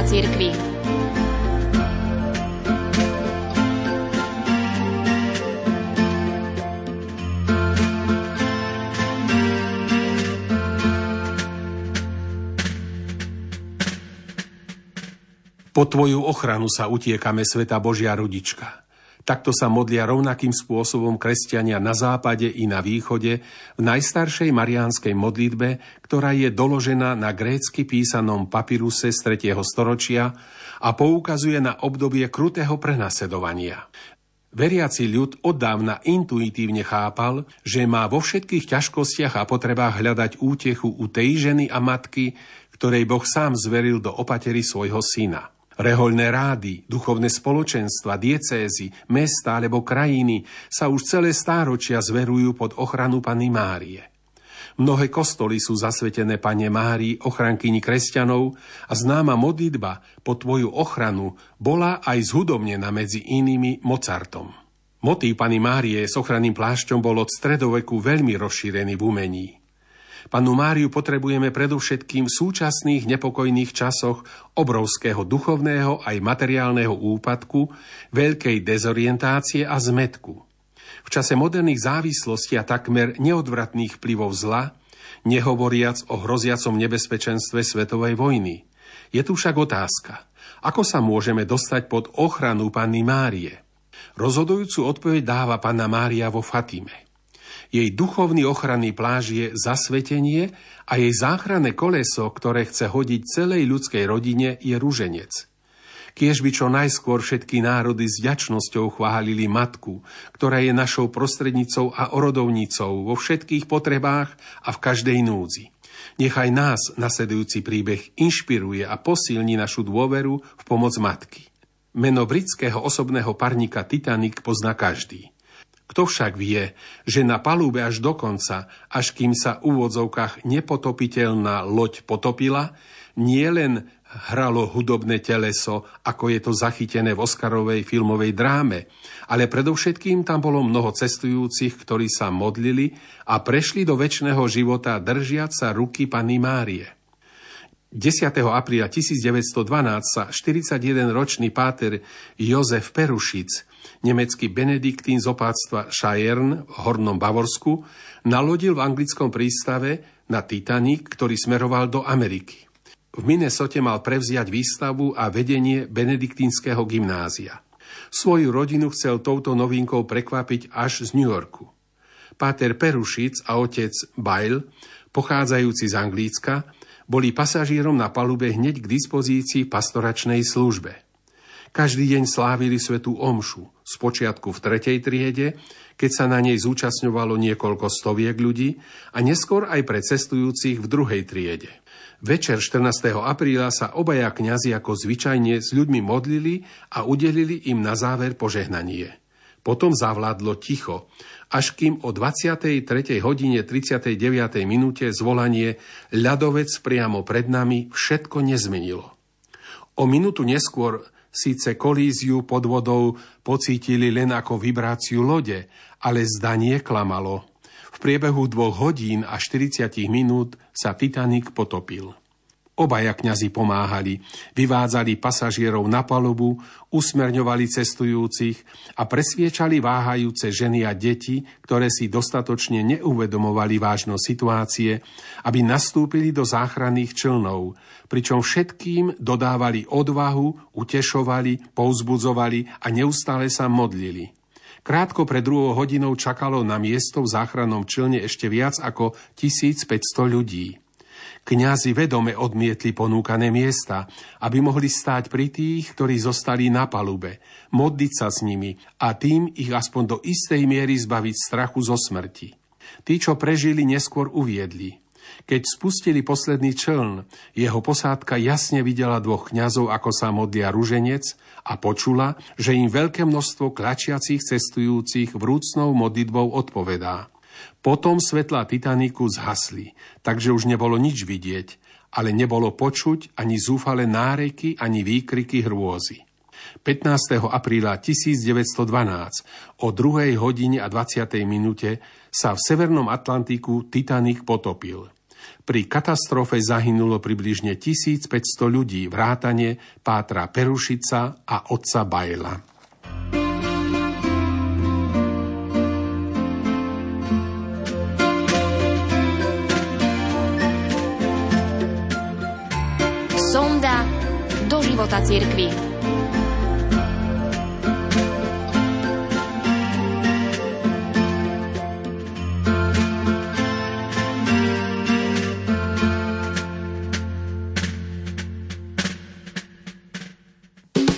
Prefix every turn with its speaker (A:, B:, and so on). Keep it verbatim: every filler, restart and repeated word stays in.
A: cirkvi.
B: Po tvoju ochranu sa utiekame, Svätá Božia Rodička. Takto sa modlia rovnakým spôsobom kresťania na západe i na východe v najstaršej mariánskej modlitbe, ktorá je doložená na grécky písanom papiruse z tretieho storočia a poukazuje na obdobie krutého prenasledovania. Veriaci ľud oddávna intuitívne chápal, že má vo všetkých ťažkostiach a potrebách hľadať útechu u tej ženy a matky, ktorej Boh sám zveril do opatery svojho syna. Rehoľné rády, duchovné spoločenstva, diecézy, mesta alebo krajiny sa už celé stáročia zverujú pod ochranu Panny Márie. Mnohé kostoly sú zasvetené Panne Márii, ochrankyni kresťanov, a známa modlitba po tvoju ochranu bola aj zhudobnená medzi inými Mozartom. Motív Panny Márie s ochranným plášťom bol od stredoveku veľmi rozšírený v umení. Pannu Máriu potrebujeme predovšetkým v súčasných nepokojných časoch obrovského duchovného aj materiálneho úpadku, veľkej dezorientácie a zmätku. V čase moderných závislostí a takmer neodvratných vplyvov zla, nehovoriac o hroziacom nebezpečenstve svetovej vojny. Je tu však otázka, ako sa môžeme dostať pod ochranu Panny Márie? Rozhodujúcu odpoveď dáva Panna Mária vo Fatime. Jej duchovný ochranný plášť je zasvetenie a jej záchranné koleso, ktoré chce hodiť celej ľudskej rodine, je ruženec. Kiež by čo najskôr všetky národy s vďačnosťou chválili Matku, ktorá je našou prostrednicou a orodovnicou vo všetkých potrebách a v každej núdzi. Nechaj nás nasledujúci príbeh inšpiruje a posilní našu dôveru v pomoc Matky. Meno britského osobného parníka Titanic pozná každý. Kto však vie, že na palube až do konca, až kým sa v úvodzovkách nepotopiteľná loď potopila, nie len hralo hudobné teleso, ako je to zachytené v Oscarovej filmovej dráme, ale predovšetkým tam bolo mnoho cestujúcich, ktorí sa modlili a prešli do večného života držiac sa ruky Panny Márie. desiateho apríla tisícdeväťstodvanásť sa štyridsaťjedenročný páter Jozef Perušic, nemecký benediktín z opáctva Scheiern v Hornom Bavorsku, nalodil v anglickom prístave na Titanic, ktorý smeroval do Ameriky. V Minnesote mal prevziať výstavbu a vedenie benediktínskeho gymnázia. Svoju rodinu chcel touto novinkou prekvapiť až z New Yorku. Páter Perušic a otec Bail, pochádzajúci z Anglicka, boli pasažierom na palube hneď k dispozícii pastoračnej službe. Každý deň slávili svätú omšu, spočiatku v tretej triede, keď sa na nej zúčastňovalo niekoľko stoviek ľudí, a neskôr aj pre cestujúcich v druhej triede. Večer štrnásteho apríla sa obaja kňazi ako zvyčajne s ľuďmi modlili a udelili im na záver požehnanie. Potom zavládlo ticho, až kým o dvadsiatej tretej hodine tridsiatej deviatej minúte zvolanie ľadovec priamo pred nami všetko nezmenilo. O minútu neskôr síce kolíziu pod vodou pocítili len ako vibráciu lode, ale zdanie klamalo. V priebehu dvoch hodín a štyridsať minút sa Titanic potopil. Obaja kňazi pomáhali, vyvádzali pasažierov na palubu, usmerňovali cestujúcich a presviečali váhajúce ženy a deti, ktoré si dostatočne neuvedomovali vážnosť situácie, aby nastúpili do záchranných člnov, pričom všetkým dodávali odvahu, utešovali, povzbudzovali a neustále sa modlili. Krátko pred druhou hodinou čakalo na miesto v záchrannom člne ešte viac ako tisícpäťsto ľudí. Kňazi vedome odmietli ponúkané miesta, aby mohli stáť pri tých, ktorí zostali na palube, modliť sa s nimi a tým ich aspoň do istej miery zbaviť strachu zo smrti. Tí, čo prežili, neskôr uviedli. Keď spustili posledný čln, jeho posádka jasne videla dvoch kňazov, ako sa modlia ruženec, a počula, že im veľké množstvo klačiacich cestujúcich vrúcnou modlitbou odpovedá. Potom svetlá Titaniku zhasli, takže už nebolo nič vidieť, ale nebolo počuť ani zúfale náreky, ani výkriky hrôzy. pätnásteho apríla tisícdeväťstodvanásť o druhej hodine a dvadsiatej minúte sa v Severnom Atlantiku Titanic potopil. Pri katastrofe zahynulo približne tisícpäťsto ľudí, vrátane pátra Perušica a otca Bajla.
A: Sonda do života cirkvi.